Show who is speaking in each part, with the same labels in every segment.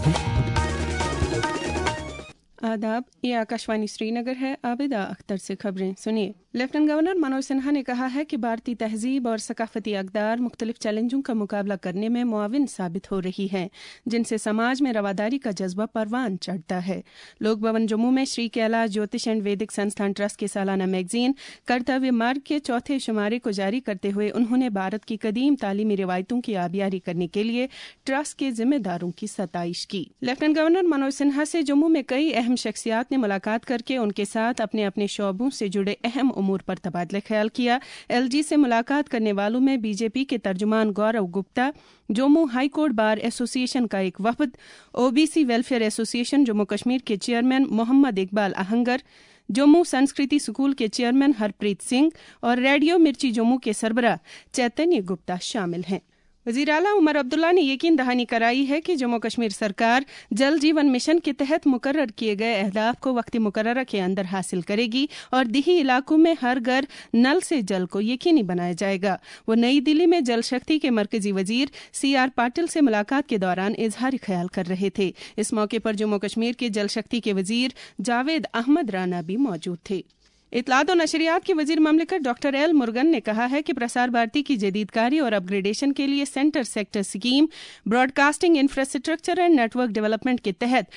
Speaker 1: आदाब, ये आकाशवाणी श्रीनगर है। आबिदा अख्तर से खबरें सुनिए। लेफ्टिनेंट गवर्नर मनोज सिन्हा ने कहा है कि भारतीय तहजीब और सकाफती अक़दार मुख्तलिफ चैलेंजों का मुकाबला करने में मुआविन साबित हो रही हैं, जिनसे समाज में रवादारी का जज्बा परवान चढ़ता है। लोक भवन जम्मू में श्री कैलाश ज्योतिष एंड वैदिक संस्थान ट्रस्ट की सालाना मैगजीन कर्तव्य मार्ग के चौथे शुमारे को जारी करते हुए उन्होंने भारत की कदीम तालीमी रिवायतों की आबियारी करने के लिए ट्रस्ट के जिम्मेदारों की सताइश की। लेफ्टिनेंट गवर्नर मनोज सिन्हा से जम्मू में कई अहम शख्सियात ने मुलाकात करके उनके साथ अपने अपने शोबों से जुड़े अहम उमूर पर तबादला ख्याल किया। एलजी से मुलाकात करने वालों में बीजेपी के तर्जुमान Gaurav Gupta, Jammu high court bar association का एक वफद, OBC welfare association Jammu Kashmir के चेयरमैन मोहम्मद इकबाल आहंगर, जम्मू संस्कृति स्कूल के चेयरमैन हरप्रीत सिंह और रेडियो मिर्ची जम्मू के सरबराह चैतन्य गुप्ता शामिल हैं। वज़ीर आला उमर अब्दुल्ला ने यकीन दहानी कराई है कि जम्मू कश्मीर सरकार जल जीवन मिशन के तहत मुकर्रर किए गए अहदाफ को वक्ती मुकर्ररा के अंदर हासिल करेगी और दिही इलाकों में हर घर नल से जल को यकीनी बनाया जाएगा। वो नई दिल्ली में जल शक्ति के मरकजी वजीर CR पाटिल से मुलाकात के दौरान इजहार ख्याल कर रहे थे। इस मौके पर जम्मू कश्मीर के जल शक्ति के वजीर जावेद अहमद राना भी मौजूद थे। इत्तलात और नशरियात के वजीर ममलिकत डॉक्टर एल मुर्गन ने कहा है कि प्रसार भारती की जदीदकारी और अपग्रेडेशन के लिए center sector scheme broadcasting infrastructure and network development के तहत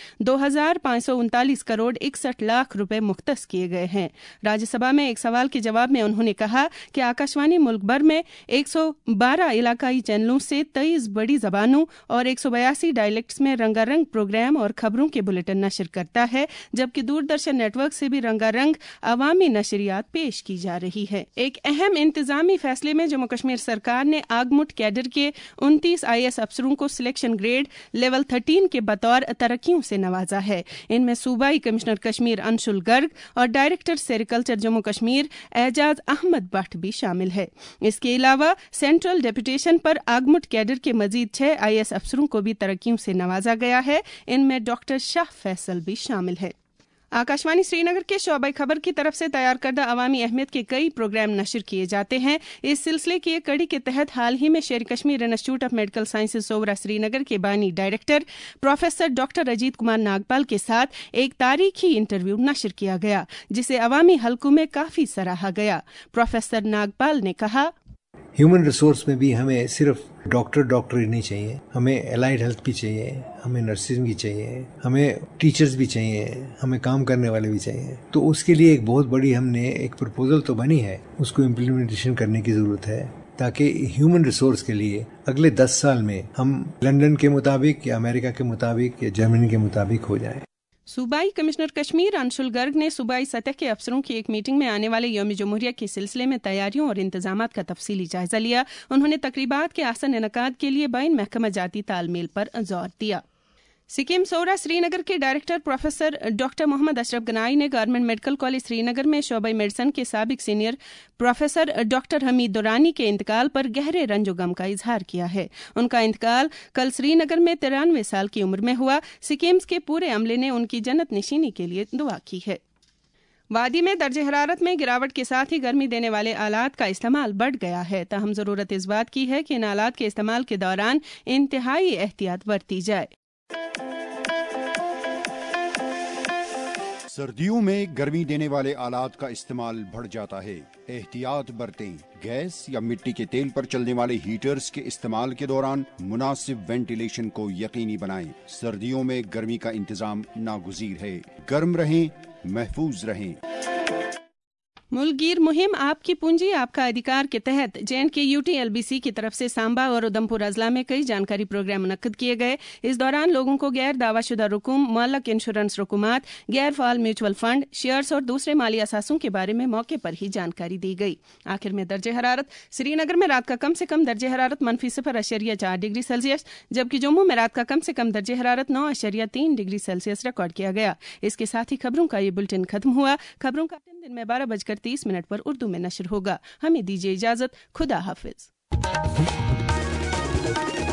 Speaker 1: 2539 करोड़ 61 लाख रुपए मुख्तस किए गए हैं। राज्यसभा में एक सवाल के जवाब में उन्होंने कहा कि आकाशवाणी मुल्क भर में 112 इलाकाई चैनलों से 23 बड़ी जबानों और 182 डायलेक्ट्स में रंगारंग प्रोग्राम और खबरों के बुलेटिन नशर करता है, जबकि दूरदर्शन नेटवर्क से भी रंगारंग अवामी नशरियात पेश की जा रही है। एक अहम इंतजामी फैसले में जम्मू कश्मीर सरकार ने आगमुट कैडर के 29 IAS अफसरों को सिलेक्शन ग्रेड लेवल 13 के बतौर तरक्कियों से नवाजा है। इनमें सूबाई कमिश्नर कश्मीर अंशुल गर्ग और डायरेक्टर सेरिकल्चर जम्मू कश्मीर एजाज अहमद भट्ट भी शामिल है। इसके अलावा सेंट्रल डेपुटेशन पर आगमुट कैडर के मजीद 6 IAS अफसरों को भी तरक्कियों से नवाजा गया है। इनमें डॉक्टर शाह फैसल भी शामिल है। आकाशवाणी श्रीनगर के शोबे खबर की तरफ से तैयार करदा अवामी अहमियत के कई प्रोग्राम नशर किए जाते हैं। इस सिलसिले की एक कड़ी के तहत हाल ही में Sher Kashmir institute of medical sciences Soura Srinagar के बानी director professor doctor Ajit Kumar Nagpal के साथ एक तारीखी इंटरव्यू नशर किया गया, जिसे अवामी हलकों में काफी सराहा गया। प्रोफेसर नागपाल ने कहा,
Speaker 2: ह्यूमन रिसोर्स में भी हमें सिर्फ डॉक्टर ही नहीं चाहिए, हमें एलाइड हेल्थ भी चाहिए, हमें नर्सिंग भी चाहिए, हमें टीचर्स भी चाहिए, हमें काम करने वाले भी चाहिए। तो उसके लिए एक बहुत बड़ी हमने एक प्रपोजल तो बनी है, उसको इम्प्लीमेंटेशन करने की जरूरत है, ताकि ह्यूमन रिसोर्स के लिए अगले 10 साल में हम लंदन के मुताबिक या अमेरिका के मुताबिक या जर्मनी के मुताबिक हो जाएं।
Speaker 1: सूबाई कमिश्नर कश्मीर अंशुल गर्ग ने सूबाई सतह के अफसरों की एक मीटिंग में आने वाले यौम जमहूरिया के सिलसिले में तैयारियों और इंतजामात का तफसीली जायजा लिया। उन्होंने तकरीबात के आसन इनकाद के लिए बैन महकमा जाती तालमेल पर जोर दिया। सिक्किम सोरा श्रीनगर के director professor doctor Mohammad Ashraf Ganai ने गवर्नमेंट मेडिकल कॉलेज श्रीनगर में शोबे मेडिसिन के साबिक senior professor doctor Hamid Durrani के इंतकाल पर गहरे रंजो गम का इजहार किया है। उनका इंतकाल कल श्रीनगर में 93 साल की उम्र में हुआ। सिक्किम के पूरे अमले ने उनकी जन्नत नशीनी के लिए दुआ की है। वादी में दर्ज हरारत में गिरावट के साथ ही गर्मी देने वाले आलात का इस्तेमाल बढ़ गया है, ताहम जरूरत इस बात की है कि इन आलात के इस्तेमाल के दौरान इंतहाई एहतियात बरती जाए।
Speaker 3: सर्दियों में गर्मी देने वाले आलात का इस्तेमाल बढ़ जाता है, एहतियात बरतें। गैस या मिट्टी के तेल पर चलने वाले हीटर्स के इस्तेमाल के दौरान मुनासिब वेंटिलेशन को यकीनी बनाएं। सर्दियों में गर्मी का इंतजाम नागुज़ीर है। गर्म रहें, महफूज रहें।
Speaker 1: मुल्कगीर मुहिम आपकी पूंजी आपका अधिकार के तहत JNK UT LBC की तरफ से सांबा और उधमपुर अजला में कई जानकारी प्रोग्राम मुनक्कद किए गए। इस दौरान लोगों को गैर दावाशुदा रुकूम, मुअल्लक इंश्योरेंस रुकुमात, गैर फाल म्यूचुअल फंड, शेयर्स और दूसरे माली असासों के बारे में मौके पर ही जानकारी दी गई। आखिर में दर्जे हरारत श्रीनगर में रात का कम से कम दर्जे हरारत -0.4 डिग्री सेल्सियस, जबकि जम्मू में रात का कम से कम दर्जे हरारत 9.3 डिग्री सेल्सियस रिकॉर्ड किया गया। इसके साथ ही खबरों का ये बुलेटिन खत्म हुआ। खबरों का दिन में 12:30 पर उर्दू में नशर होगा। हमें दीजिए इजाजत। खुदा हाफिज।